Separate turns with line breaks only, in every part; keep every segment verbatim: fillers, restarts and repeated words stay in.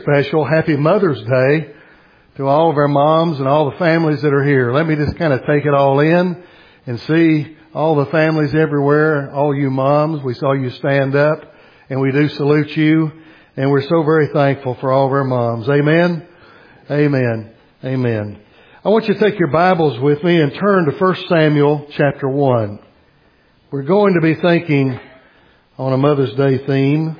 Special happy Mother's Day to all of our moms and all the families that are here. Let me just kind of take it all in and see all the families everywhere, all you moms. We saw you stand up and we do salute you, and we're so very thankful for all of our moms. Amen. Amen. Amen. I want you to take your Bibles with me and turn to First Samuel chapter one. We're going to be thinking on a Mother's Day theme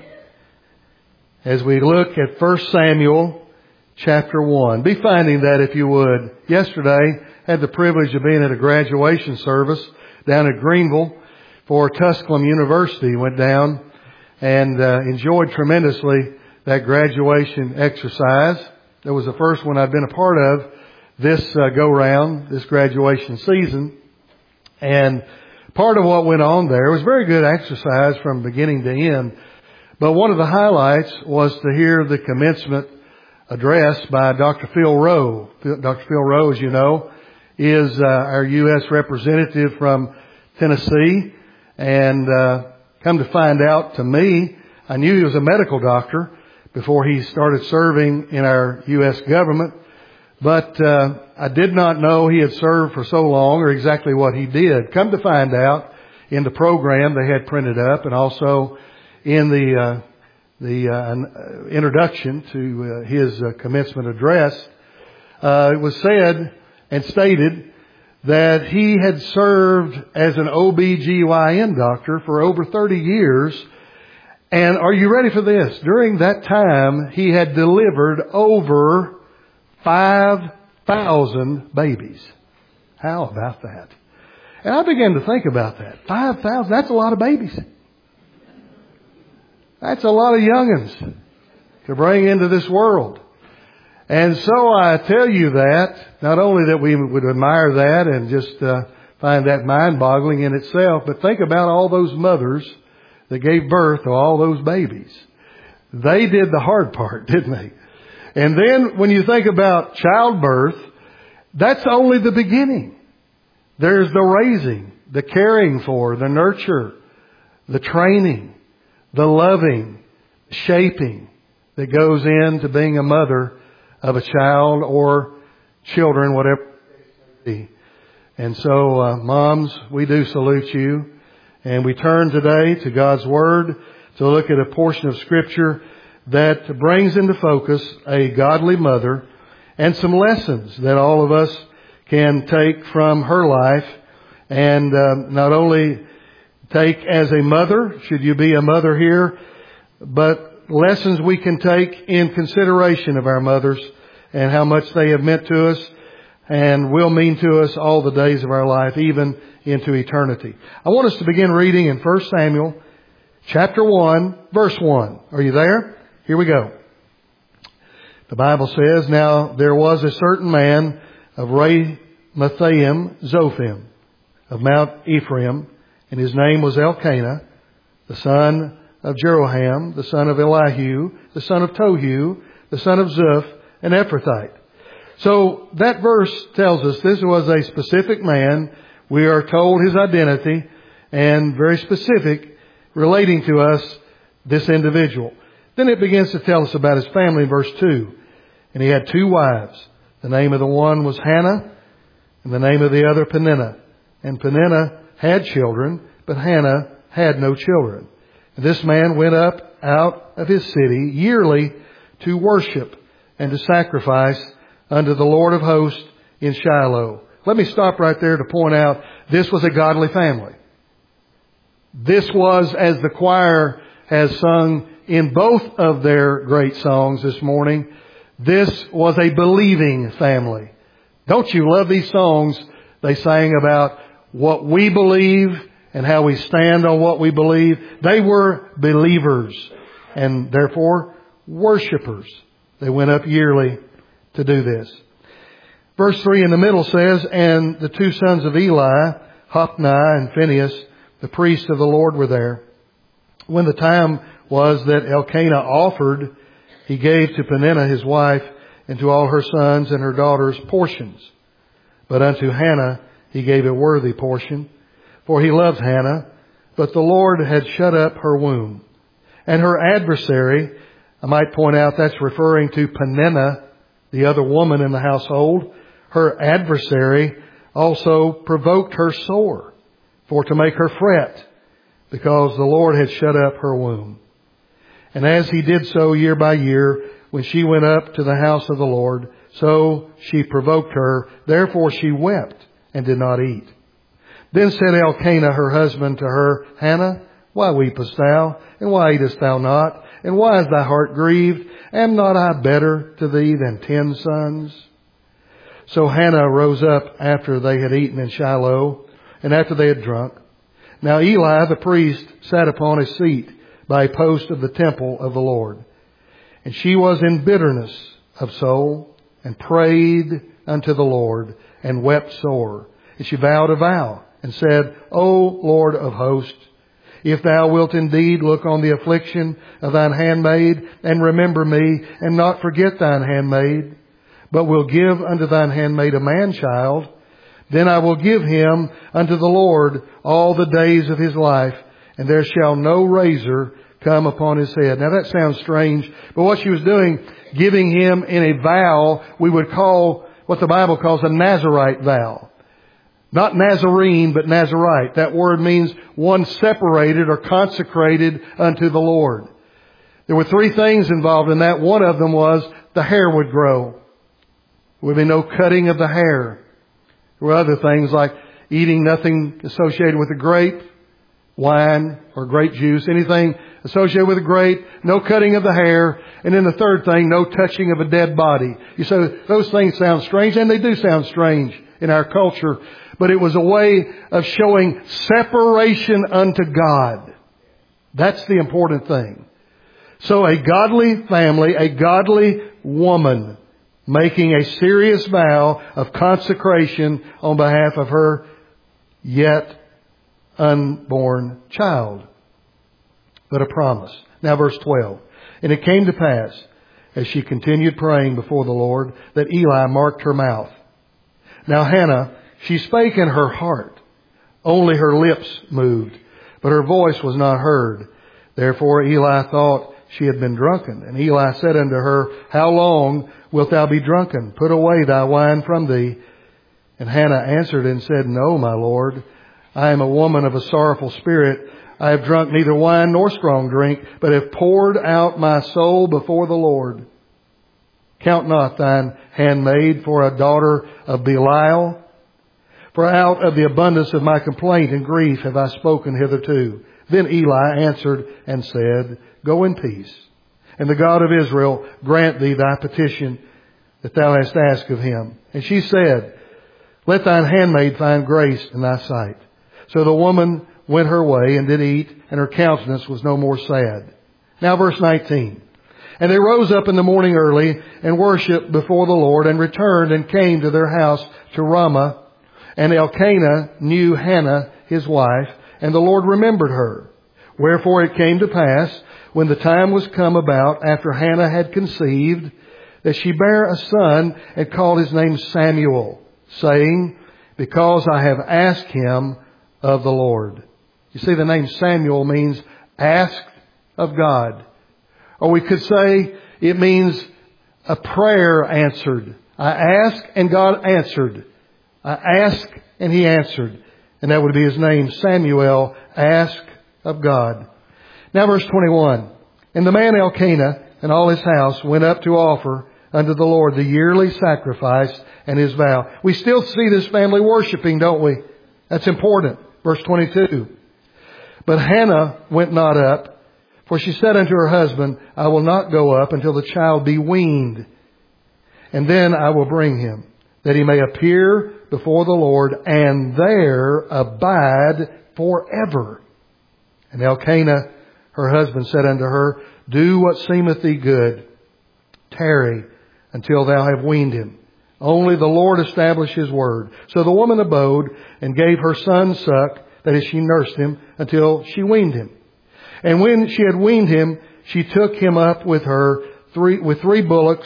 as we look at First Samuel chapter one. Be finding that if you would. Yesterday, I had the privilege of being at a graduation service down at Greenville for Tusculum University. Went down and uh, enjoyed tremendously that graduation exercise. That was the first one I've been a part of this uh, go-round, this graduation season. And part of what went on there was very good exercise from beginning to end. But one of the highlights was to hear the commencement address by Doctor Phil Rowe. Doctor Phil Rowe, as you know, is uh, our U S representative from Tennessee. And uh, come to find out, to me, I knew he was a medical doctor before he started serving in our U S government. But uh, I did not know he had served for so long or exactly what he did. Come to find out, in the program they had printed up and also in the uh, the uh, introduction to uh, his uh, commencement address, uh, it was said and stated that he had served as an O B G Y N doctor for over thirty years. And are you ready for this? During that time, he had delivered over five thousand babies. How about that? And I began to think about that. five thousand, that's a lot of babies. That's a lot of young'uns to bring into this world. And so I tell you that, not only that we would admire that and just uh, find that mind-boggling in itself, but think about all those mothers that gave birth to all those babies. They did the hard part, didn't they? And then when you think about childbirth, that's only the beginning. There's the raising, the caring for, the nurture, the training, the loving, shaping that goes into being a mother of a child or children, whatever it may be. And so, uh, moms, we do salute you. And we turn today to God's Word to look at a portion of Scripture that brings into focus a godly mother and some lessons that all of us can take from her life, and uh, not only take as a mother, should you be a mother here, but lessons we can take in consideration of our mothers and how much they have meant to us and will mean to us all the days of our life, even into eternity. I want us to begin reading in First Samuel chapter one, verse one. Are you there? Here we go. The Bible says, "Now there was a certain man of Ramathaim Zophim of Mount Ephraim, and his name was Elkanah, the son of Jeroham, the son of Elihu, the son of Tohu, the son of Zuph, an Ephrathite." So that verse tells us this was a specific man. We are told his identity, and very specific, relating to us, this individual. Then it begins to tell us about his family in verse two. "And he had two wives. The name of the one was Hannah, and the name of the other Peninnah. And Peninnah had children, but Hannah had no children. And this man went up out of his city yearly to worship and to sacrifice unto the Lord of hosts in Shiloh." Let me stop right there to point out this was a godly family. This was, as the choir has sung in both of their great songs this morning, this was a believing family. Don't you love these songs they sang about what we believe and how we stand on what we believe? They were believers and therefore worshipers. They went up yearly to do this. Verse three in the middle says, "And the two sons of Eli, Hophni and Phinehas, the priests of the Lord, were there. When the time was that Elkanah offered, he gave to Peninnah his wife and to all her sons and her daughters portions. But unto Hannah he gave a worthy portion, for he loved Hannah, but the Lord had shut up her womb. And her adversary, I might point out that's referring to Peninnah, the other woman in the household. Her adversary also provoked her sore, for to make her fret, because the Lord had shut up her womb. And as he did so year by year, when she went up to the house of the Lord, so she provoked her. Therefore she wept and did not eat. Then said Elkanah her husband to her, Hannah, why weepest thou? And why eatest thou not? And why is thy heart grieved? Am not I better to thee than ten sons? So Hannah rose up after they had eaten in Shiloh, and after they had drunk. Now Eli the priest sat upon a seat by a post of the temple of the Lord. And she was in bitterness of soul, and prayed unto the Lord, and wept sore. And she vowed a vow, and said, O Lord of hosts, if thou wilt indeed look on the affliction of thine handmaid, and remember me, and not forget thine handmaid, but will give unto thine handmaid a man-child, then I will give him unto the Lord all the days of his life, and there shall no razor come upon his head. Now that sounds strange, but what she was doing, giving him in a vow, we would call what the Bible calls a Nazarite vow. Not Nazarene, but Nazarite. That word means one separated or consecrated unto the Lord. There were three things involved in that. One of them was the hair would grow. There would be no cutting of the hair. There were other things like eating nothing associated with a grape, wine, or grape juice, anything associated with a grape, no cutting of the hair, and then the third thing, no touching of a dead body. You say those things sound strange, and they do sound strange in our culture, but it was a way of showing separation unto God. That's the important thing. So a godly family, a godly woman, making a serious vow of consecration on behalf of her yet unborn child. But a promise. Now verse twelve. And it came to pass, as she continued praying before the Lord, that Eli marked her mouth. Now Hannah, she spake in her heart. Only her lips moved, but her voice was not heard. Therefore Eli thought she had been drunken. And Eli said unto her, How long wilt thou be drunken? Put away thy wine from thee. And Hannah answered and said, No, my Lord. I am a woman of a sorrowful spirit. I have drunk neither wine nor strong drink, but have poured out my soul before the Lord. Count not thine handmaid for a daughter of Belial. For out of the abundance of my complaint and grief have I spoken hitherto. Then Eli answered and said, Go in peace. And the God of Israel grant thee thy petition that thou hast asked of him. And she said, Let thine handmaid find grace in thy sight. So the woman went her way and did eat, and her countenance was no more sad. Now verse nineteen. And they rose up in the morning early and worshipped before the Lord, and returned and came to their house to Ramah. And Elkanah knew Hannah his wife, and the Lord remembered her. Wherefore it came to pass, when the time was come about after Hannah had conceived, that she bare a son, and called his name Samuel, saying, Because I have asked him of the Lord. You see, the name Samuel means asked of God. Or we could say it means a prayer answered. I asked and God answered. I asked and he answered. And that would be his name, Samuel, asked of God. Now verse twenty-one. And the man Elkanah and all his house went up to offer unto the Lord the yearly sacrifice and his vow. We still see this family worshiping, don't we? That's important. Verse twenty-two. But Hannah went not up, for she said unto her husband, I will not go up until the child be weaned, and then I will bring him, that he may appear before the Lord, and there abide forever. And Elkanah, her husband, said unto her, Do what seemeth thee good. Tarry until thou have weaned him. Only the Lord establish his word. So the woman abode and gave her son suck, that is, she nursed him, until she weaned him. And when she had weaned him, she took him up with her three, with three bullocks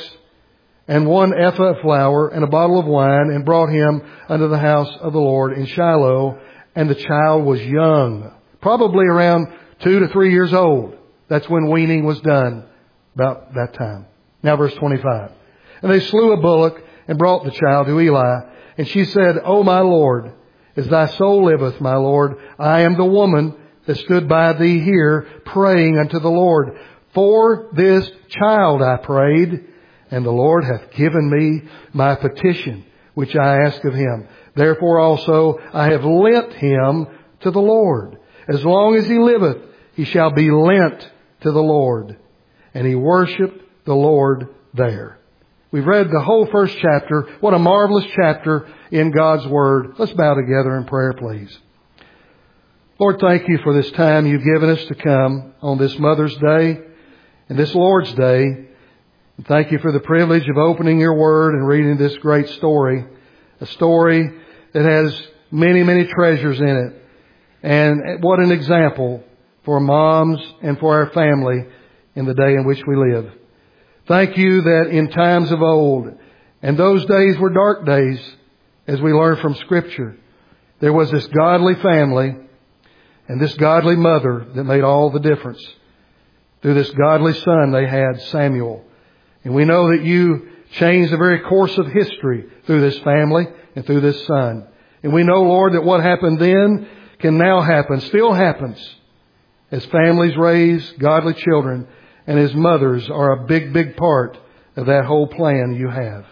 and one ephah of flour and a bottle of wine, and brought him unto the house of the Lord in Shiloh. And the child was young, probably around two to three years old. That's when weaning was done about that time. Now verse twenty-five. And they slew a bullock and brought the child to Eli. And she said, O my Lord, as thy soul liveth, my Lord, I am the woman that stood by thee here praying unto the Lord. For this child I prayed, and the Lord hath given me my petition, which I asked of him. Therefore also I have lent him to the Lord. As long as he liveth, he shall be lent to the Lord. And he worshipped the Lord there. We've read the whole first chapter. What a marvelous chapter in God's Word. Let's bow together in prayer, please. Lord, thank you for this time you've given us to come on this Mother's Day and this Lord's Day. And thank you for the privilege of opening your Word and reading this great story. A story that has many, many treasures in it. And what an example for moms and for our family in the day in which we live. Thank you that in times of old, and those days were dark days, as we learn from Scripture, there was this godly family and this godly mother that made all the difference. Through this godly son they had, Samuel. And we know that you changed the very course of history through this family and through this son. And we know, Lord, that what happened then can now happen, still happens, as families raise godly children and as mothers are a big, big part of that whole plan you have.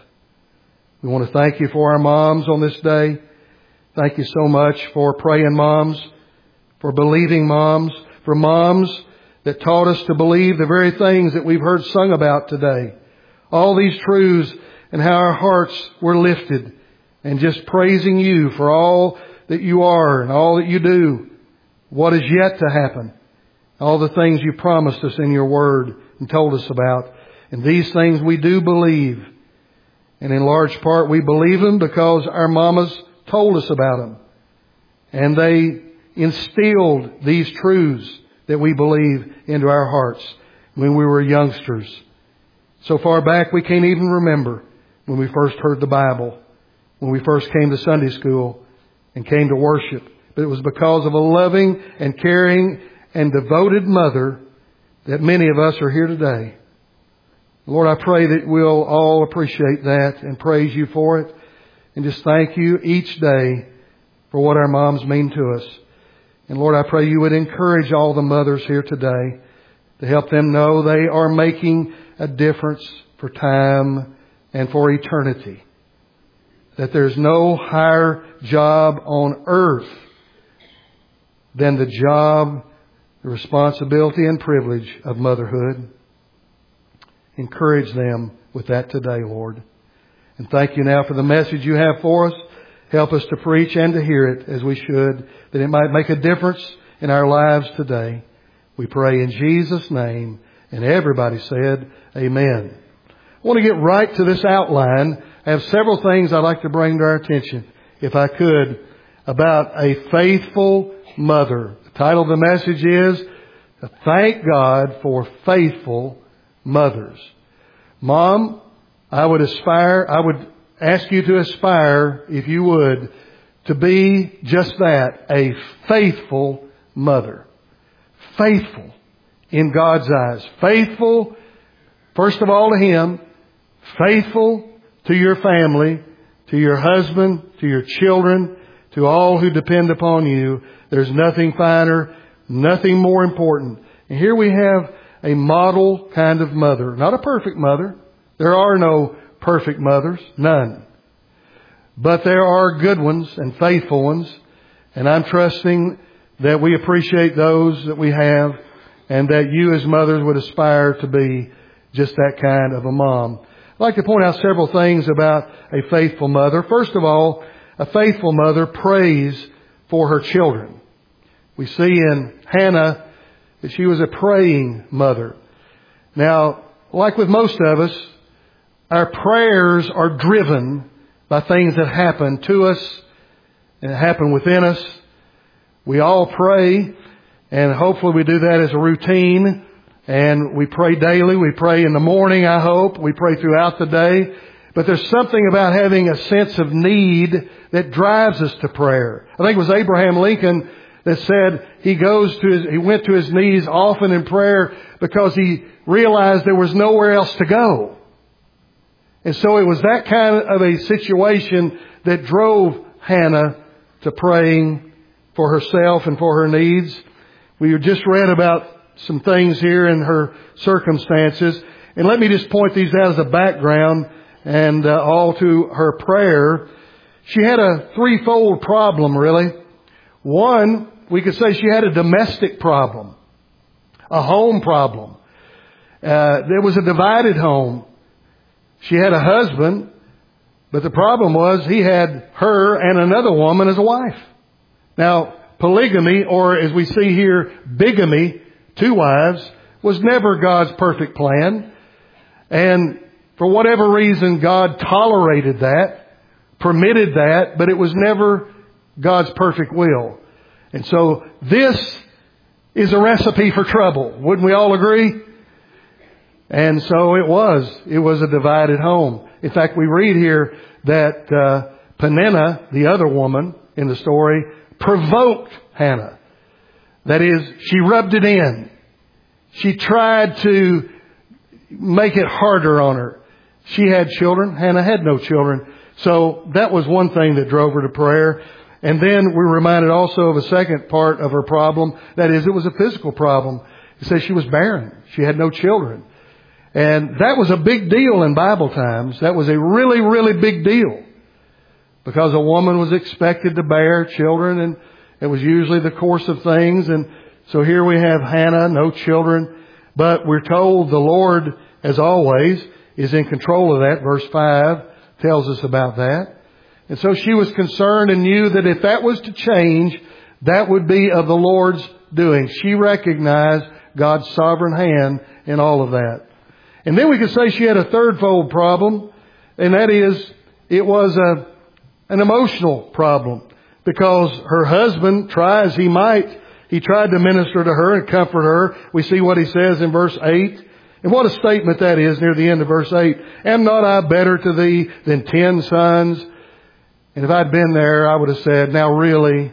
We want to thank you for our moms on this day. Thank you so much for praying moms, for believing moms, for moms that taught us to believe the very things that we've heard sung about today. All these truths and how our hearts were lifted and just praising you for all that you are and all that you do, what is yet to happen, all the things you promised us in your word and told us about. And these things we do believe. And in large part we believe them because our mamas told us about them. And they instilled these truths that we believe into our hearts when we were youngsters. So far back we can't even remember when we first heard the Bible, when we first came to Sunday school and came to worship. But it was because of a loving and caring and devoted mother that many of us are here today. Lord, I pray that we'll all appreciate that and praise you for it. And just thank you each day for what our moms mean to us. And Lord, I pray you would encourage all the mothers here today to help them know they are making a difference for time and for eternity. That there's no higher job on earth than the job, the responsibility and privilege of motherhood. Encourage them with that today, Lord. And thank you now for the message you have for us. Help us to preach and to hear it as we should, that it might make a difference in our lives today. We pray in Jesus' name. And everybody said, amen. I want to get right to this outline. I have several things I'd like to bring to our attention, if I could, about a faithful mother. The title of the message is, Thank God for Faithful Mothers. Mom, I would aspire, I would ask you to aspire, if you would, to be just that, a faithful mother. Faithful in God's eyes. Faithful, first of all, to Him. Faithful to your family, to your husband, to your children, to all who depend upon you. There's nothing finer, nothing more important. And here we have a model kind of mother. Not a perfect mother. There are no perfect mothers. None. But there are good ones and faithful ones. And I'm trusting that we appreciate those that we have and that you as mothers would aspire to be just that kind of a mom. I'd like to point out several things about a faithful mother. First of all, a faithful mother prays for her children. We see in Hannah that she was a praying mother. Now, like with most of us, our prayers are driven by things that happen to us and happen within us. We all pray, and hopefully we do that as a routine. And we pray daily. We pray in the morning, I hope. We pray throughout the day. But there's something about having a sense of need that drives us to prayer. I think it was Abraham Lincoln that said he goes to his, he went to his knees often in prayer because he realized there was nowhere else to go. And so it was that kind of a situation that drove Hannah to praying for herself and for her needs. We just read about some things here in her circumstances. And let me just point these out as a background and uh, all to her prayer. She had a threefold problem, really. One, we could say she had a domestic problem, a home problem. Uh, there was a divided home. She had a husband, but the problem was he had her and another woman as a wife. Now, polygamy, or as we see here, bigamy, two wives, was never God's perfect plan. And for whatever reason, God tolerated that, permitted that, but it was never God's perfect will. And so this is a recipe for trouble. Wouldn't we all agree? And so it was. It was a divided home. In fact, we read here that uh, Peninnah, the other woman in the story, provoked Hannah. That is, she rubbed it in. She tried to make it harder on her. She had children. Hannah had no children. So that was one thing that drove her to prayer. And then we're reminded also of a second part of her problem. That is, it was a physical problem. It says she was barren. She had no children. And that was a big deal in Bible times. That was a really, really big deal. Because a woman was expected to bear children, and it was usually the course of things. And so here we have Hannah, no children. But we're told the Lord, as always, is in control of that. Verse five tells us about that. And so she was concerned and knew that if that was to change, that would be of the Lord's doing. She recognized God's sovereign hand in all of that. And then we could say she had a thirdfold problem, and that is, it was a, an emotional problem. Because her husband, try as he might, he tried to minister to her and comfort her. We see what he says in verse eight. And what a statement that is near the end of verse eight. Am not I better to thee than ten sons? And if I'd been there, I would have said, now really,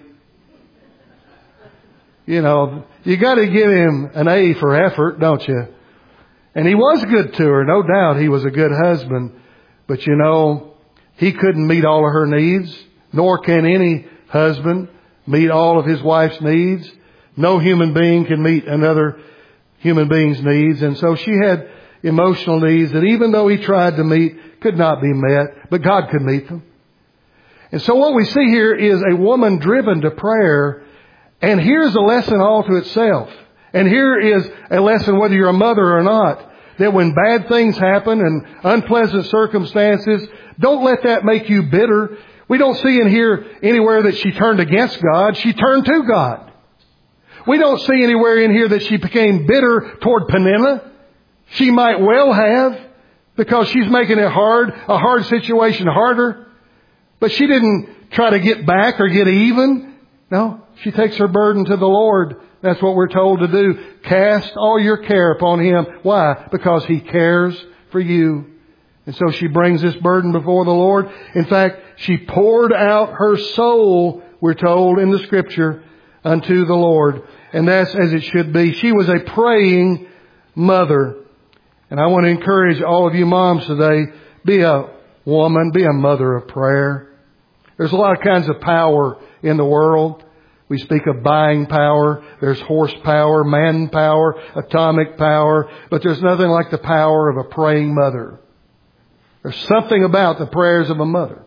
you know, you got to give him an A for effort, don't you? And he was good to her, no doubt. He was a good husband. But you know, he couldn't meet all of her needs, nor can any husband meet all of his wife's needs. No human being can meet another human being's needs. And so she had emotional needs that even though he tried to meet, could not be met, but God could meet them. And so what we see here is a woman driven to prayer. And here's a lesson all to itself. And here is a lesson whether you're a mother or not. That when bad things happen and unpleasant circumstances, don't let that make you bitter. We don't see in here anywhere that she turned against God. She turned to God. We don't see anywhere in here that she became bitter toward Peninnah. She might well have, because she's making it hard, a hard situation harder. But she didn't try to get back or get even. No, she takes her burden to the Lord. That's what we're told to do. Cast all your care upon Him. Why? Because He cares for you. And so she brings this burden before the Lord. In fact, she poured out her soul, we're told in the Scripture, unto the Lord. And that's as it should be. She was a praying mother. And I want to encourage all of you moms today, be a woman, be a mother of prayer. There's a lot of kinds of power in the world. We speak of buying power. There's horsepower, manpower, atomic power. But there's nothing like the power of a praying mother. There's something about the prayers of a mother.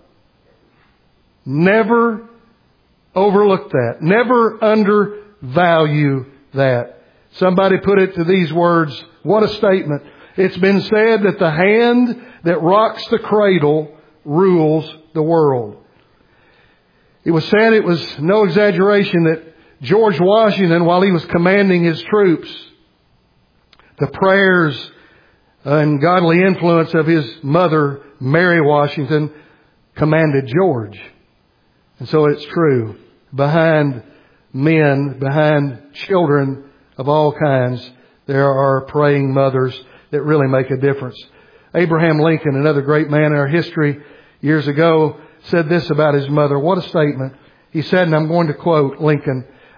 Never overlook that. Never undervalue that. Somebody put it to these words. What a statement. It's been said that the hand that rocks the cradle rules the world. It was said, it was no exaggeration, that George Washington, while he was commanding his troops, the prayers and godly influence of his mother, Mary Washington, commanded George. And so it's true. Behind men, behind children of all kinds, there are praying mothers that really make a difference. Abraham Lincoln, another great man in our history, years ago, said this about his mother. What a statement. He said, and I'm going to quote Lincoln,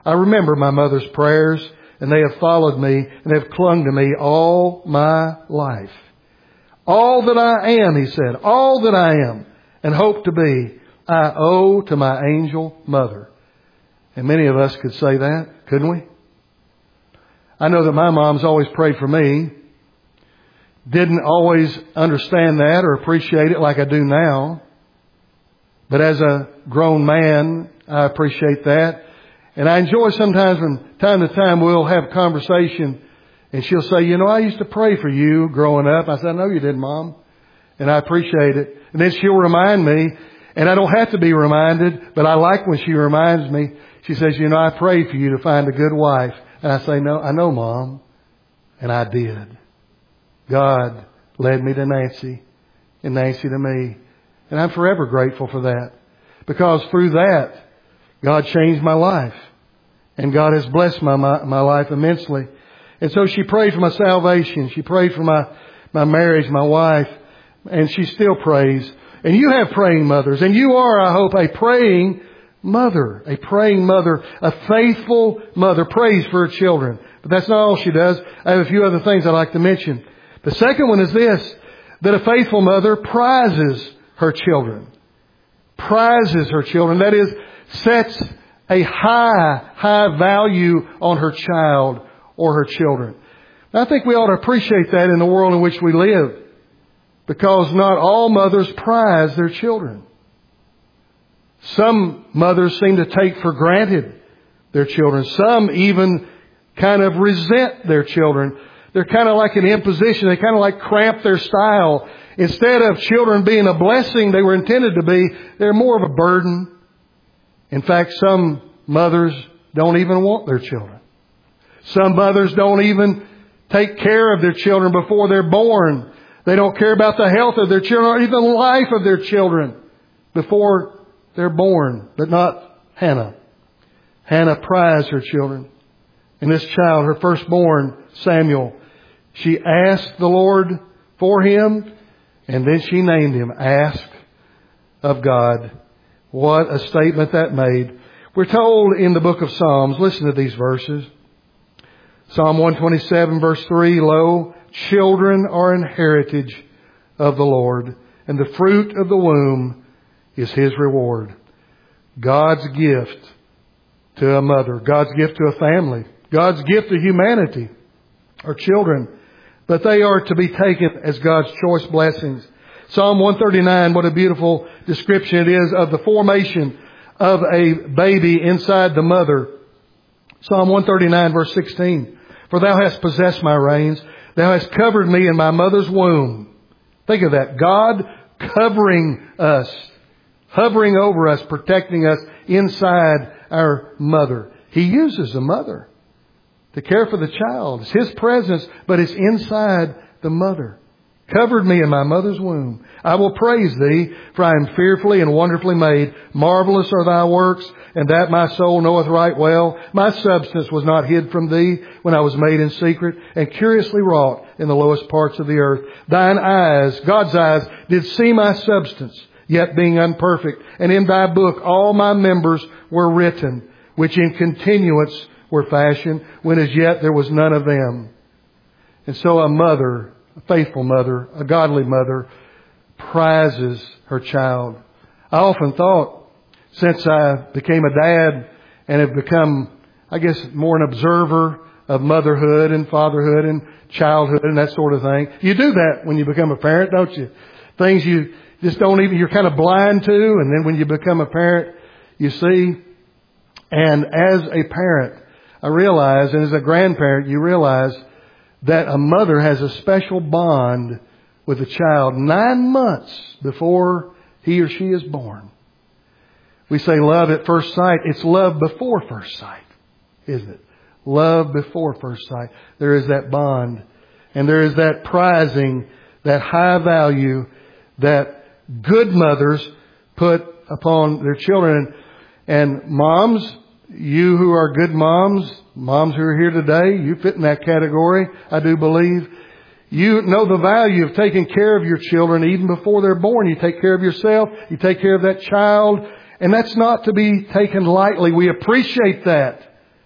I remember my mother's prayers, and they have followed me, and they have clung to me all my life. All that I am, he said, all that I am and hope to be, I owe to my angel mother. And many of us could say that, couldn't we? I know that my mom's always prayed for me. Didn't always understand that or appreciate it like I do now. But as a grown man, I appreciate that. And I enjoy sometimes from time to time we'll have conversation and she'll say, you know, I used to pray for you growing up. I said, I know you did, Mom. And I appreciate it. And then she'll remind me, and I don't have to be reminded, but I like when she reminds me. She says, you know, I prayed for you to find a good wife. And I say, no, I know, Mom. And I did. God led me to Nancy and Nancy to me. And I'm forever grateful for that. Because through that, God changed my life. And God has blessed my, my, my life immensely. And so she prayed for my salvation. She prayed for my, my marriage, my wife. And she still prays. And you have praying mothers. And you are, I hope, a praying mother. A praying mother. A faithful mother prays for her children. But that's not all she does. I have a few other things I'd like to mention. The second one is this. That a faithful mother prizes her children. Prizes her children. That is, sets a high, high value on her child or her children. I think we ought to appreciate that in the world in which we live. Because not all mothers prize their children. Some mothers seem to take for granted their children. Some even kind of resent their children. They're kind of like an imposition. They kind of like cramp their style. Instead of children being a blessing they were intended to be, they're more of a burden. In fact, some mothers don't even want their children. Some mothers don't even take care of their children before they're born. They don't care about the health of their children or even the life of their children before they're born. But not Hannah. Hannah prized her children. And this child, her firstborn, Samuel, she asked the Lord for him, and then she named him. Ask of God. What a statement that made. We're told in the book of Psalms, listen to these verses. Psalm one twenty-seven verse three, Lo, children are an heritage of the Lord, and the fruit of the womb is His reward. God's gift to a mother, God's gift to a family, God's gift to humanity are children, but they are to be taken as God's choice blessings. Psalm one thirty-nine, what a beautiful description it is of the formation of a baby inside the mother. Psalm one thirty-nine verse sixteen, For thou hast possessed my reins, thou hast covered me in my mother's womb. Think of that. God covering us, hovering over us, protecting us inside our mother. He uses a mother to care for the child. It's His presence, but it's inside the mother. Covered me in my mother's womb. I will praise Thee, for I am fearfully and wonderfully made. Marvelous are Thy works, and that my soul knoweth right well. My substance was not hid from Thee when I was made in secret, and curiously wrought in the lowest parts of the earth. Thine eyes, God's eyes, did see my substance, yet being unperfect. And in Thy book all my members were written, which in continuance were fashioned, when as yet there was none of them. And so a mother, a faithful mother, a godly mother, prizes her child. I often thought, since I became a dad and have become, I guess, more an observer of motherhood and fatherhood and childhood and that sort of thing. You do that when you become a parent, don't you? Things you just don't even, you're kind of blind to, and then when you become a parent, you see. And as a parent, I realize, and as a grandparent, you realize that a mother has a special bond with a child nine months before he or she is born. We say love at first sight. It's love before first sight, isn't it? Love before first sight. There is that bond. And there is that prizing, that high value that good mothers put upon their children. And moms, you who are good moms, moms who are here today, you fit in that category, I do believe. You know the value of taking care of your children even before they're born. You take care of yourself. You take care of that child. And that's not to be taken lightly. We appreciate that.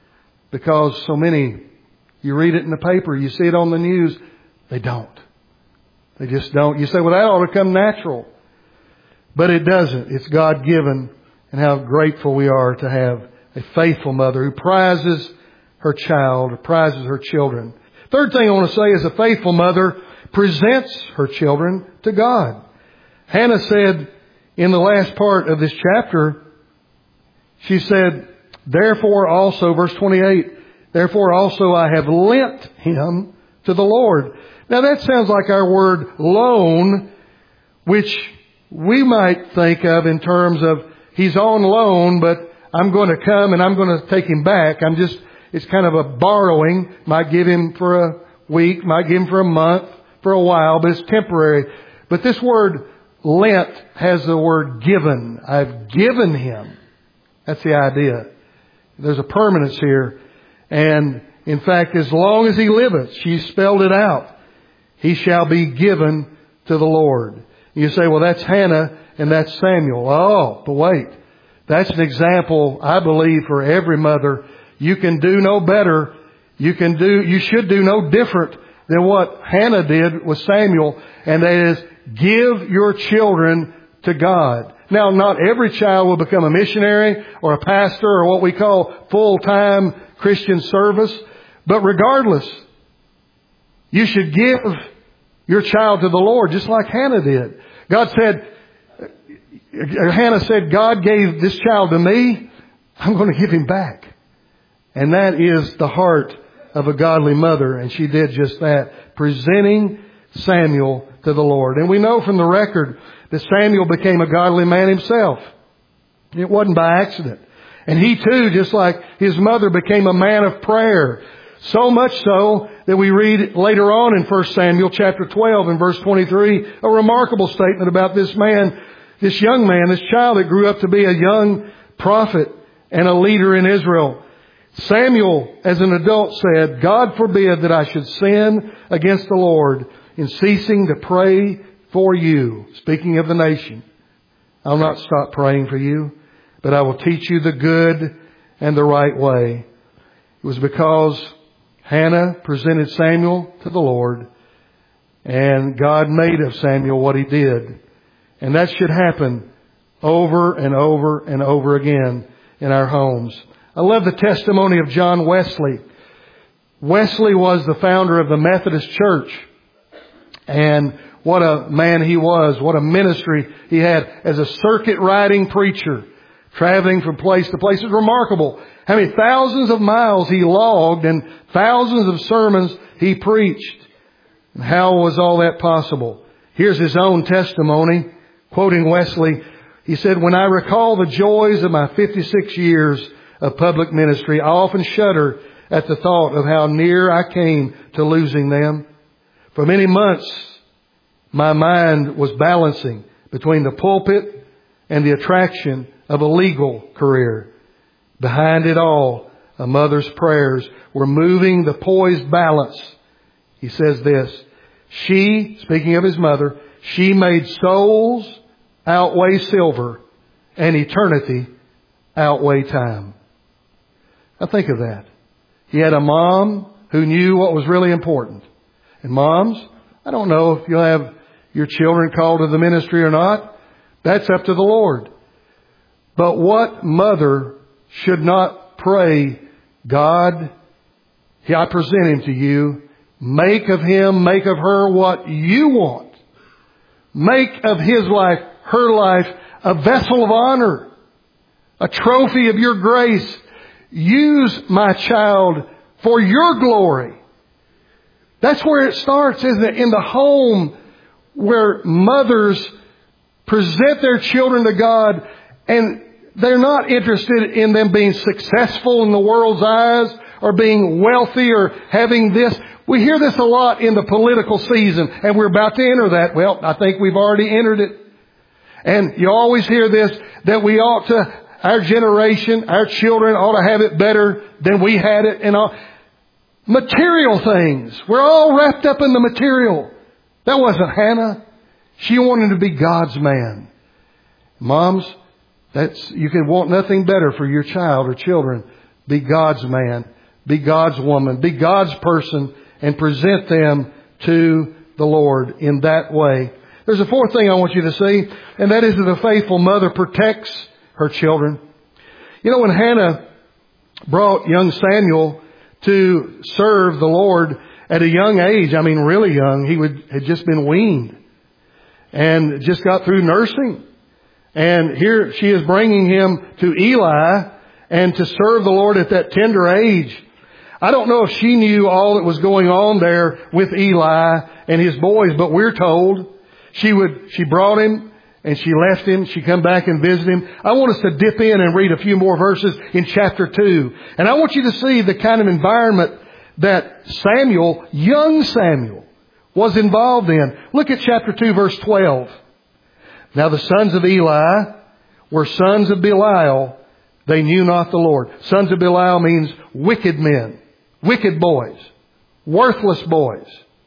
Because so many, you read it in the paper, you see it on the news, they don't. They just don't. You say, well, that ought to come natural. But it doesn't. It's God-given. And how grateful we are to have a faithful mother who prizes her child, prizes her children. Third thing I want to say is a faithful mother presents her children to God. Hannah said in the last part of this chapter, she said, therefore also, verse twenty-eight, therefore also I have lent him to the Lord. Now that sounds like our word loan, which we might think of in terms of he's on loan, but I'm going to come and I'm going to take him back. I'm just, it's kind of a borrowing. Might give him for a week, might give him for a month, for a while, but it's temporary. But this word lent has the word given. I've given him. That's the idea. There's a permanence here. And in fact, as long as he liveth, she spelled it out. He shall be given to the Lord. You say, well, that's Hannah and that's Samuel. Oh, but wait. That's an example, I believe, for every mother. You can do no better. You can do, you should do no different than what Hannah did with Samuel. And that is, give your children to God. Now, not every child will become a missionary or a pastor or what we call full-time Christian service. But regardless, you should give your child to the Lord just like Hannah did. God said, Hannah said, God gave this child to me. I'm going to give him back. And that is the heart of a godly mother. And she did just that, presenting Samuel to the Lord. And we know from the record that Samuel became a godly man himself. It wasn't by accident. And he too, just like his mother, became a man of prayer. So much so that we read later on in First Samuel chapter twelve and verse twenty-three, a remarkable statement about this man, this young man, this child that grew up to be a young prophet and a leader in Israel. Samuel, as an adult, said, God forbid that I should sin against the Lord in ceasing to pray for you. Speaking of the nation, I'll not stop praying for you, but I will teach you the good and the right way. It was because Hannah presented Samuel to the Lord, and God made of Samuel what he did. And that should happen over and over and over again in our homes. I love the testimony of John Wesley. Wesley was the founder of the Methodist Church. And what a man he was. What a ministry he had as a circuit riding preacher, traveling from place to place. It's remarkable how many thousands of miles he logged and thousands of sermons he preached. And how was all that possible? Here's his own testimony, quoting Wesley. He said, when I recall the joys of my fifty-six years of public ministry, I often shudder at the thought of how near I came to losing them. For many months, my mind was balancing between the pulpit and the attraction of a legal career. Behind it all, a mother's prayers were moving the poised balance. He says this, she, speaking of his mother, she made souls outweigh silver and eternity outweigh time. Now think of that. He had a mom who knew what was really important. And moms, I don't know if you'll have your children called to the ministry or not. That's up to the Lord. But what mother should not pray, God, I present him to you. Make of him, make of her what you want. Make of his life, her life, a vessel of honor, a trophy of your grace. Use my child for your glory. That's where it starts, isn't it? In the home where mothers present their children to God, and they're not interested in them being successful in the world's eyes or being wealthy or having this. We hear this a lot in the political season, and we're about to enter that. Well, I think we've already entered it. And you always hear this, that we ought to, our generation, our children ought to have it better than we had it, and all. Material things. We're all wrapped up in the material. That wasn't Hannah. She wanted to be God's man. Moms, that's, you can want nothing better for your child or children. Be God's man. be God's woman, be God's person, and present them to the Lord in that way. There's a fourth thing I want you to see, and that is that a faithful mother protects her children. You know, when Hannah brought young Samuel to serve the Lord at a young age, I mean really young, he would, had just been weaned and just got through nursing. And here she is bringing him to Eli and to serve the Lord at that tender age. I don't know if she knew all that was going on there with Eli and his boys, but we're told she would, she brought him and she left him. She come back and visit him. I want us to dip in and read a few more verses in chapter two. And I want you to see the kind of environment that Samuel, young Samuel, was involved in. Look at chapter two, verse twelve. Now the sons of Eli were sons of Belial. They knew not the Lord. Sons of Belial means wicked men, wicked boys, worthless boys.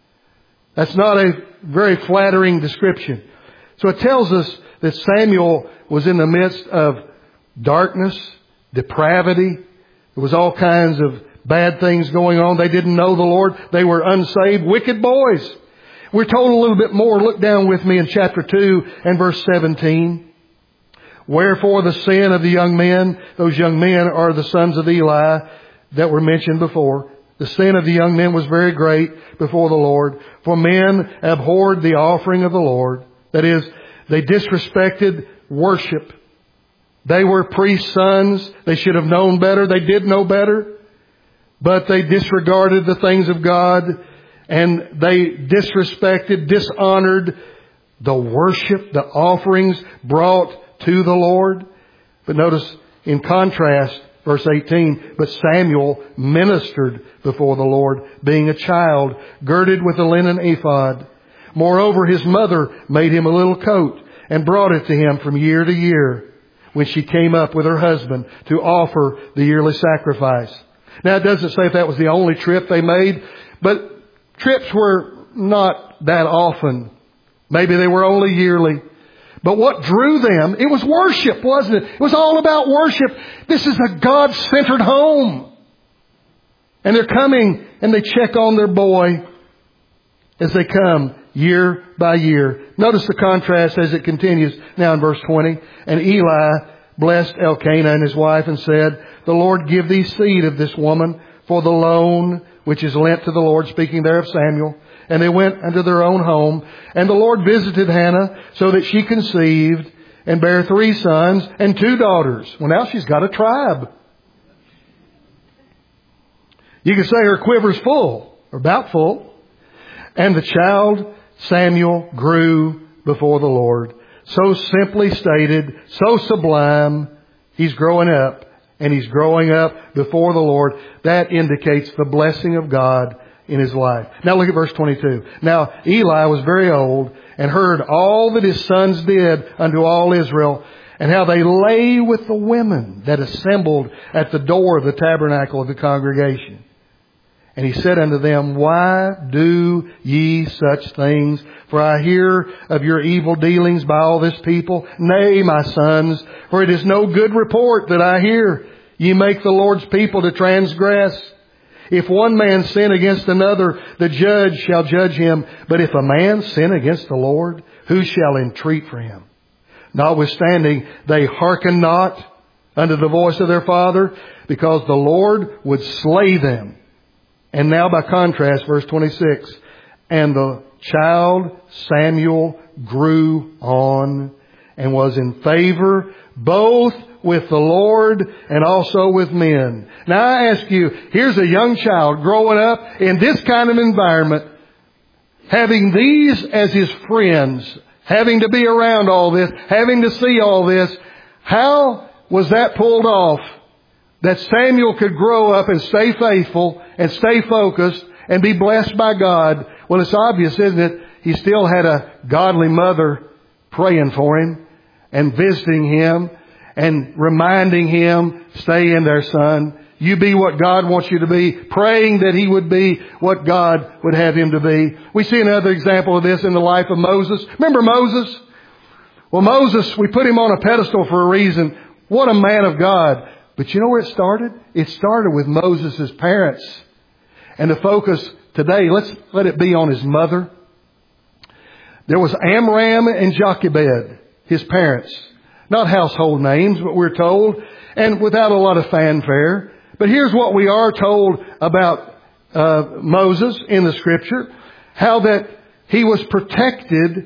That's not a very flattering description. So it tells us that Samuel was in the midst of darkness, depravity. There was all kinds of bad things going on. They didn't know the Lord. They were unsaved, wicked boys. We're told a little bit more. Look down with me in chapter two and verse seventeen. Wherefore the sin of the young men, those young men are the sons of Eli that were mentioned before. The sin of the young men was very great before the Lord. For men abhorred the offering of the Lord. That is, they disrespected worship. They were priests' sons. They should have known better. They did know better. But they disregarded the things of God. And they disrespected, dishonored the worship, the offerings brought to the Lord. But notice, in contrast, verse eighteen, but Samuel ministered before the Lord, being a child, girded with a linen ephod. Moreover, his mother made him a little coat and brought it to him from year to year when she came up with her husband to offer the yearly sacrifice. Now, it doesn't say if that was the only trip they made, but trips were not that often. Maybe they were only yearly. But what drew them, it was worship, wasn't it? It was all about worship. This is a God-centered home. And they're coming and they check on their boy as they come year by year. Notice the contrast as it continues now in verse twenty. And Eli blessed Elkanah and his wife and said, the Lord give thee seed of this woman for the loan which is lent to the Lord, speaking there of Samuel. And they went unto their own home. And the Lord visited Hannah so that she conceived and bare three sons and two daughters. Well, now she's got a tribe. You can say her quiver's full, or about full. And the child Samuel grew before the Lord. So simply stated, so sublime, he's growing up. And he's growing up before the Lord. That indicates the blessing of God in his life. Now look at verse twenty-two. Now Eli was very old and heard all that his sons did unto all Israel, and how they lay with the women that assembled at the door of the tabernacle of the congregation. And he said unto them, why do ye such things? For I hear of your evil dealings by all this people. Nay, my sons, for it is no good report that I hear. Ye make the Lord's people to transgress. If one man sin against another, the judge shall judge him. But if a man sin against the Lord, who shall entreat for him? Notwithstanding, they hearken not unto the voice of their father, because the Lord would slay them. And now by contrast, verse twenty-six, and the child Samuel grew on and was in favor both with the Lord and also with men. Now I ask you, here's a young child growing up in this kind of environment, having these as his friends, having to be around all this, having to see all this. How was that pulled off? That Samuel could grow up and stay faithful and stay focused and be blessed by God. Well, it's obvious, isn't it? He still had a godly mother praying for him and visiting him and reminding him, stay in there, son. You be what God wants you to be. Praying that he would be what God would have him to be. We see another example of this in the life of Moses. Remember Moses? Well, Moses, we put him on a pedestal for a reason. What a man of God. But you know where it started? It started with Moses' parents. And the focus today, let's let it be on his mother. There was Amram and Jochebed, his parents. Not household names, but we're told. And without a lot of fanfare. But here's what we are told about uh, Moses in the Scripture. How that he was protected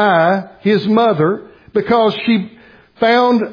by his mother because she found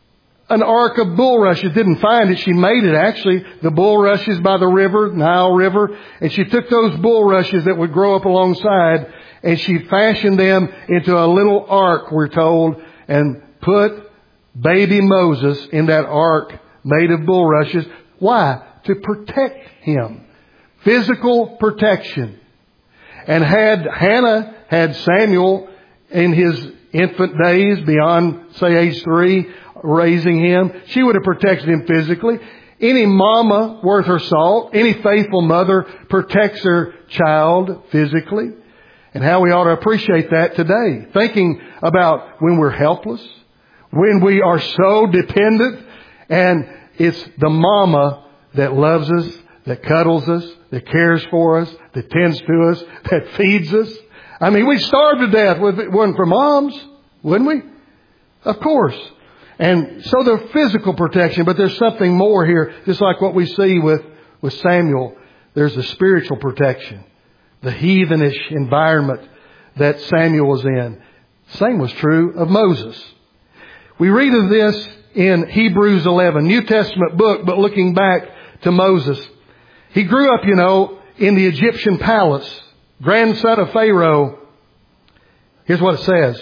an ark of bulrushes. Didn't find it. She made it actually. The bulrushes by the river, Nile River. And she took those bulrushes that would grow up alongside and she fashioned them into a little ark, we're told, and put baby Moses in that ark made of bulrushes. Why? To protect him. Physical protection. And had Hannah had Samuel in his infant days beyond, say, age three, raising him, she would have protected him physically. Any mama worth her salt, any faithful mother protects her child physically. And how we ought to appreciate that today. Thinking about when we're helpless, when we are so dependent, and it's the mama that loves us, that cuddles us, that cares for us, that tends to us, that feeds us. I mean, we'd starve to death if it wasn't for moms, wouldn't we? Of course. And so the physical protection, but there's something more here, just like what we see with, with Samuel. There's the spiritual protection, the heathenish environment that Samuel was in. Same was true of Moses. We read of this in Hebrews eleven, New Testament book, but looking back to Moses. He grew up, you know, in the Egyptian palace, grandson of Pharaoh. Here's what it says.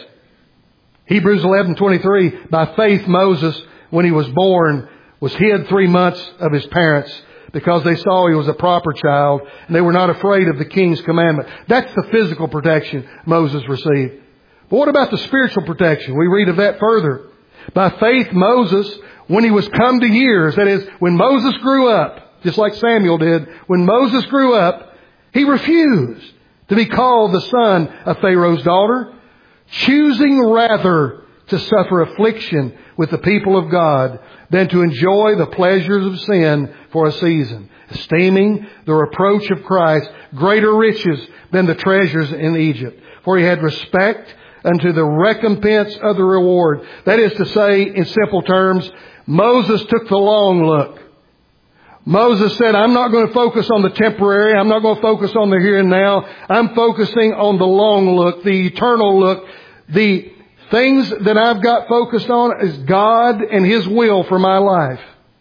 Hebrews eleven twenty-three, by faith Moses, when he was born, was hid three months of his parents because they saw he was a proper child and they were not afraid of the king's commandment. That's the physical protection Moses received. But what about the spiritual protection? We read of that further. By faith Moses, when he was come to years, that is, when Moses grew up, just like Samuel did, when Moses grew up, he refused to be called the son of Pharaoh's daughter, choosing rather to suffer affliction with the people of God than to enjoy the pleasures of sin for a season, esteeming the reproach of Christ greater riches than the treasures in Egypt. For he had respect unto the recompense of the reward. That is to say, in simple terms, Moses took the long look. Moses said, I'm not going to focus on the temporary. I'm not going to focus on the here and now. I'm focusing on the long look, the eternal look. The things that I've got focused on is God and His will for my life.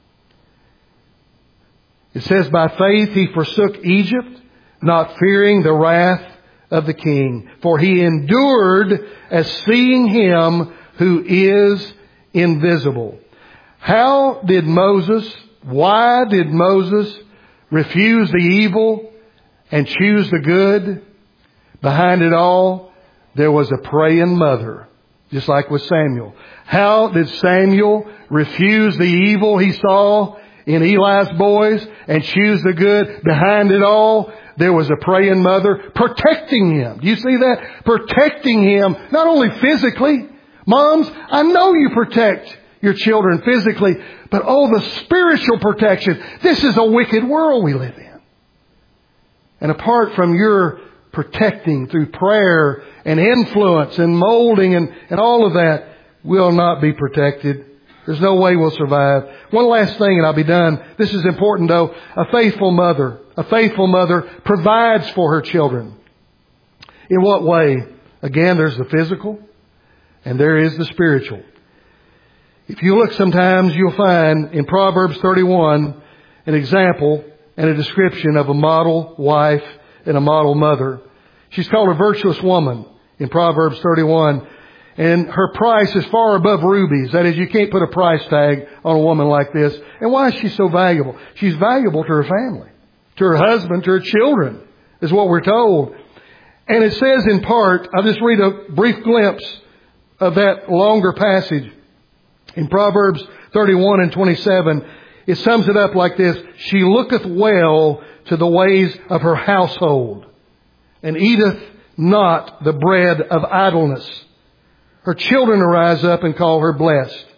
It says, by faith he forsook Egypt, not fearing the wrath of the king. For he endured as seeing Him who is invisible. How did Moses, why did Moses refuse the evil and choose the good? Behind it all, there was a praying mother, just like with Samuel. How did Samuel refuse the evil he saw in Eli's boys and choose the good? Behind it all, there was a praying mother protecting him. Do you see that? Protecting him, not only physically. Moms, I know you protect your children physically, but oh, the spiritual protection. This is a wicked world we live in. And apart from your protecting through prayer and influence and molding and, and all of that, we'll not be protected. There's no way we'll survive. One last thing and I'll be done. This is important though. A faithful mother, a faithful mother provides for her children. In what way? Again, there's the physical and there is the spiritual. If you look sometimes, you'll find in Proverbs thirty-one an example and a description of a model wife and a model mother. She's called a virtuous woman in Proverbs thirty-one. And her price is far above rubies. That is, you can't put a price tag on a woman like this. And why is she so valuable? She's valuable to her family, to her husband, to her children, is what we're told. And it says in part, I'll just read a brief glimpse of that longer passage. In Proverbs thirty-one and twenty-seven, it sums it up like this. She looketh well to the ways of her household, and eateth not the bread of idleness. Her children arise up and call her blessed.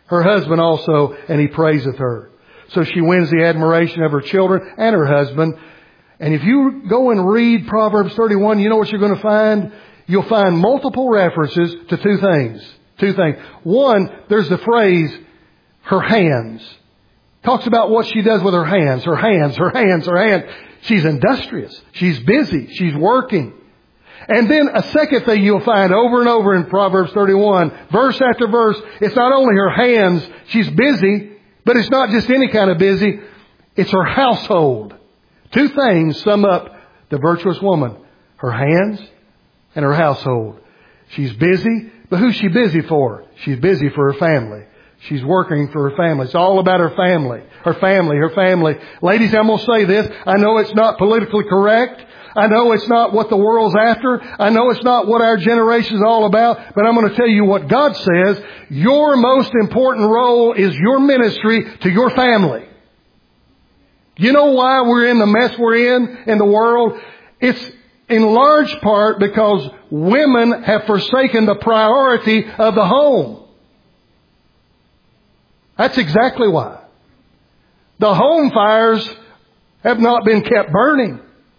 her husband also, and he praiseth her. So she wins the admiration of her children and her husband. And if you go and read Proverbs thirty-one, you know what you're going to find? You'll find multiple references to two things. Two things. One, there's the phrase, her hands. Talks about what she does with her hands. Her hands, her hands, her hands. She's industrious. She's busy. She's working. And then a second thing you'll find over and over in Proverbs thirty-one, verse after verse, it's not only her hands, she's busy, but it's not just any kind of busy, it's her household. Two things sum up the virtuous woman. Her hands and her household. She's busy, but who's she busy for? She's busy for her family. She's working for her family. It's all about her family. Her family, her family. Ladies, I'm going to say this. I know it's not politically correct. I know it's not what the world's after. I know it's not what our generation is all about. But I'm going to tell you what God says. Your most important role is your ministry to your family. You know why we're in the mess we're in in the world? It's in large part because women have forsaken the priority of the home. That's exactly why. The home fires have not been kept burning.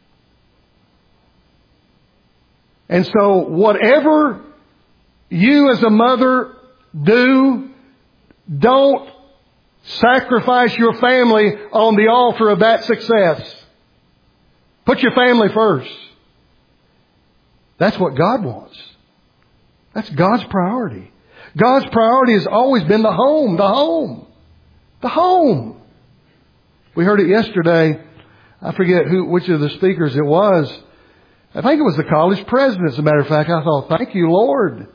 And so whatever you as a mother do, don't sacrifice your family on the altar of that success. Put your family first. That's what God wants. That's God's priority. God's priority has always been the home, the home, the home. We heard it yesterday. I forget who, which of the speakers it was. I think it was the college president, as a matter of fact. I thought, thank you, Lord.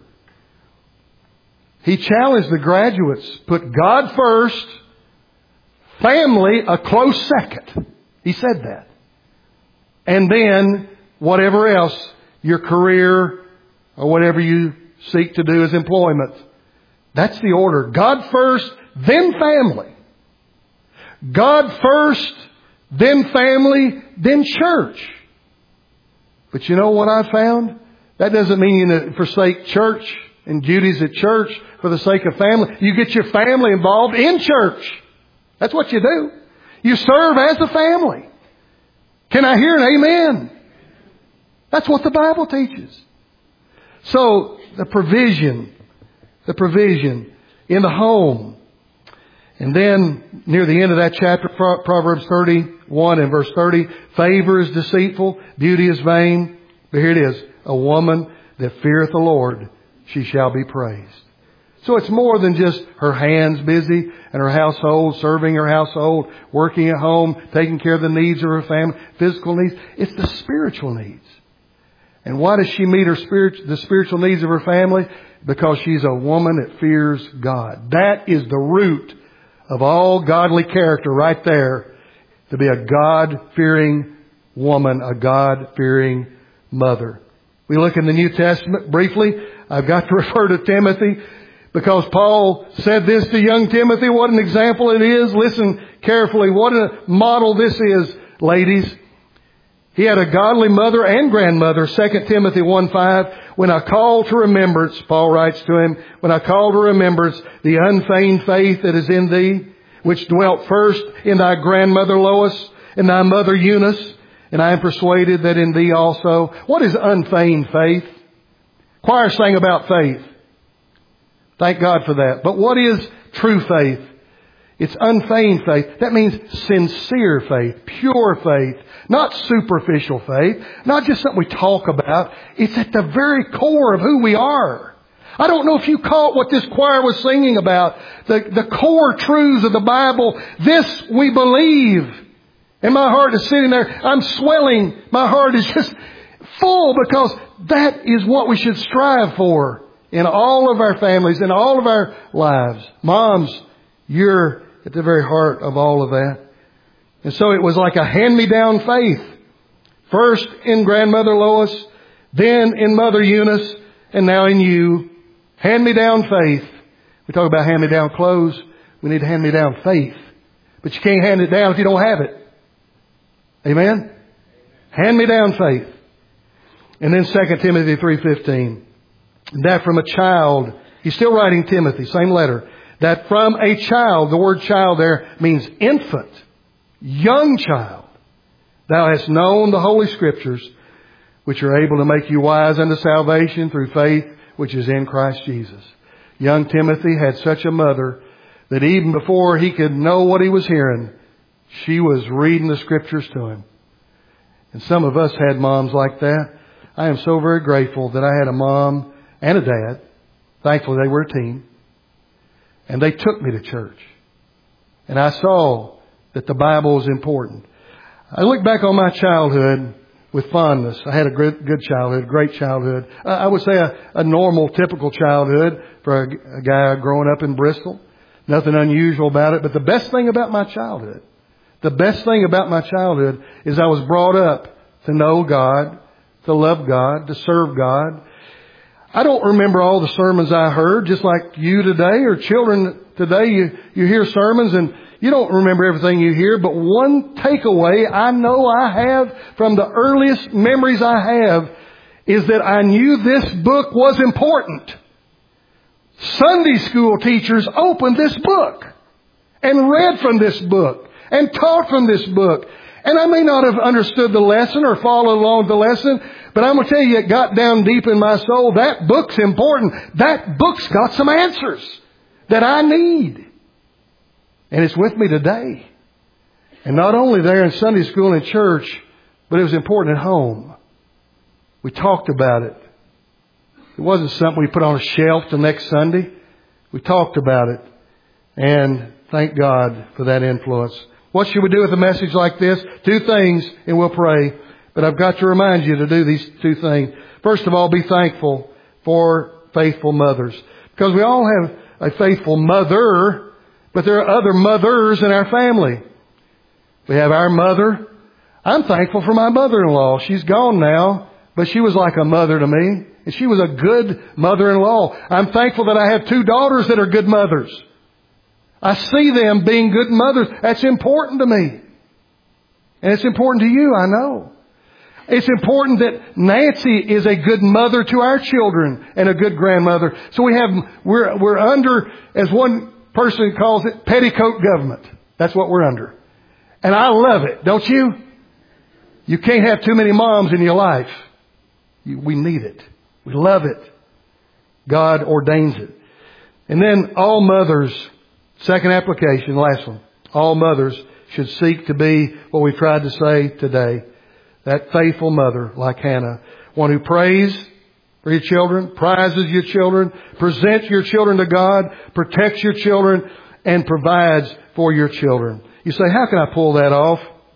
He challenged the graduates, put God first, family a close second. He said that. And then whatever else, your career or whatever you seek to do as employment. That's the order. God first, then family. God first, then family, then church. But you know what I found? That doesn't mean you forsake church and duties at church for the sake of family. You get your family involved in church. That's what you do. You serve as a family. Can I hear an amen? That's what the Bible teaches. So, the provision, the provision in the home. And then, near the end of that chapter, Proverbs thirty-one and verse thirty, favor is deceitful, beauty is vain. But here it is, a woman that feareth the Lord, she shall be praised. So it's more than just her hands busy and her household, serving her household, working at home, taking care of the needs of her family, physical needs. It's the spiritual needs. And why does she meet her spirit, the spiritual needs of her family? Because she's a woman that fears God. That is the root of all godly character right there. To be a God-fearing woman, a God-fearing mother. We look in the New Testament briefly. I've got to refer to Timothy because Paul said this to young Timothy. What an example it is. Listen carefully. What a model this is, ladies. He had a godly mother and grandmother, Second Timothy one five. When I call to remembrance, Paul writes to him, when I call to remembrance the unfeigned faith that is in thee, which dwelt first in thy grandmother Lois and thy mother Eunice, and I am persuaded that in thee also. What is unfeigned faith? Choir sang about faith. Thank God for that. But what is true faith? It's unfeigned faith. That means sincere faith, pure faith, not superficial faith, not just something we talk about. It's at the very core of who we are. I don't know if you caught what this choir was singing about. The, the core truths of the Bible. This we believe. And my heart is sitting there. I'm swelling. My heart is just full because that is what we should strive for in all of our families, in all of our lives. Moms, you're at the very heart of all of that. And so it was like a hand-me-down faith. First in grandmother Lois, then in mother Eunice, and now in you. Hand-me-down faith. We talk about hand-me-down clothes. We need hand-me-down faith. But you can't hand it down if you don't have it. Amen? Hand-me-down faith. And then Second Timothy three fifteen. That from a child, he's still writing Timothy, same letter. that from a child, the word child there means infant, young child, thou hast known the Holy Scriptures, which are able to make you wise unto salvation through faith which is in Christ Jesus. Young Timothy had such a mother that even before he could know what he was hearing, she was reading the Scriptures to him. And some of us had moms like that. I am so very grateful that I had a mom and a dad. Thankfully, they were a team. And they took me to church. And I saw that the Bible was important. I look back on my childhood with fondness. I had a good, good childhood, great childhood. I would say a, a normal, typical childhood for a, a guy growing up in Bristol. Nothing unusual about it. But the best thing about my childhood, the best thing about my childhood is I was brought up to know God, to love God, to serve God. I don't remember all the sermons I heard, just like you today or children today. You, you hear sermons and you don't remember everything you hear, but one takeaway I know I have from the earliest memories I have is that I knew this book was important. Sunday school teachers opened this book and read from this book and taught from this book. And I may not have understood the lesson or followed along with the lesson, but I'm going to tell you, it got down deep in my soul. That book's important. That book's got some answers that I need. And it's with me today. And not only there in Sunday school and church, but it was important at home. We talked about it. It wasn't something we put on a shelf the next Sunday. We talked about it. And thank God for that influence. What should we do with a message like this? Two things, and we'll pray. But I've got to remind you to do these two things. First of all, be thankful for faithful mothers. Because we all have a faithful mother, but there are other mothers in our family. We have our mother. I'm thankful for my mother-in-law. She's gone now, but she was like a mother to me. And she was a good mother-in-law. I'm thankful that I have two daughters that are good mothers. I see them being good mothers. That's important to me. And it's important to you, I know. It's important that Nancy is a good mother to our children and a good grandmother. So we have, we're, we're under, as one person calls it, petticoat government. That's what we're under. And I love it, don't you? You can't have too many moms in your life. You, we need it. We love it. God ordains it. And then all mothers, second application, last one. All mothers should seek to be what we tried to say today. That faithful mother like Hannah. One who prays for your children, prizes your children, presents your children to God, protects your children, and provides for your children. You say, how can I pull that off?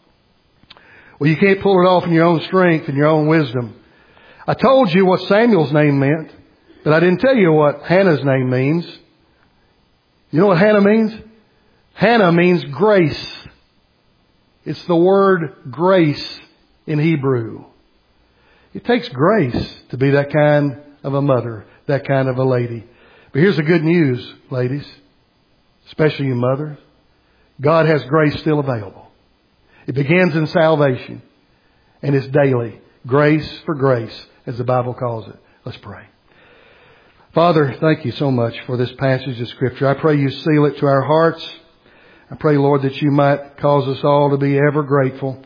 Well, you can't pull it off in your own strength and your own wisdom. I told you what Samuel's name meant, but I didn't tell you what Hannah's name means. You know what Hannah means? Hannah means grace. It's the word grace in Hebrew. It takes grace to be that kind of a mother, that kind of a lady. But here's the good news, ladies, especially you mothers. God has grace still available. It begins in salvation, and it's daily. Grace for grace, as the Bible calls it. Let's pray. Father, thank you so much for this passage of Scripture. I pray you seal it to our hearts. I pray, Lord, that you might cause us all to be ever grateful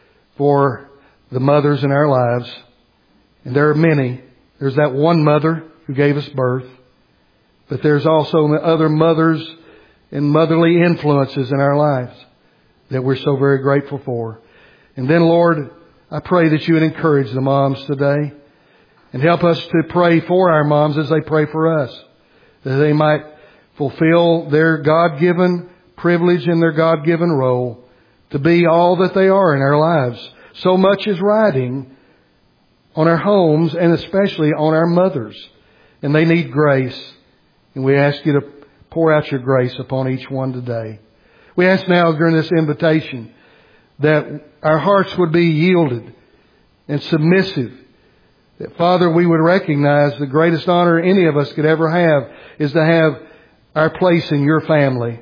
for the mothers in our lives. And there are many. There's that one mother who gave us birth. But there's also the other mothers and motherly influences in our lives that we're so very grateful for. And then, Lord, I pray that you would encourage the moms today and help us to pray for our moms as they pray for us, that they might fulfill their God-given privilege and their God-given role to be all that they are in our lives. So much is riding on our homes and especially on our mothers. And they need grace. And we ask you to pour out your grace upon each one today. We ask now during this invitation that our hearts would be yielded and submissive. That, Father, we would recognize the greatest honor any of us could ever have is to have our place in your family.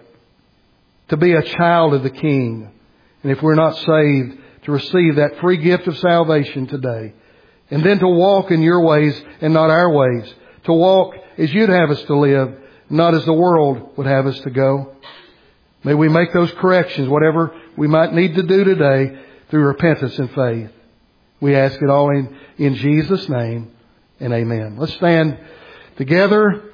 To be a child of the King. And if we're not saved, to receive that free gift of salvation today. And then to walk in your ways and not our ways. To walk as you'd have us to live. not as the world would have us to go. May we make those corrections, whatever we might need to do today, through repentance and faith. We ask it all in, in Jesus' name, and amen. Let's stand together.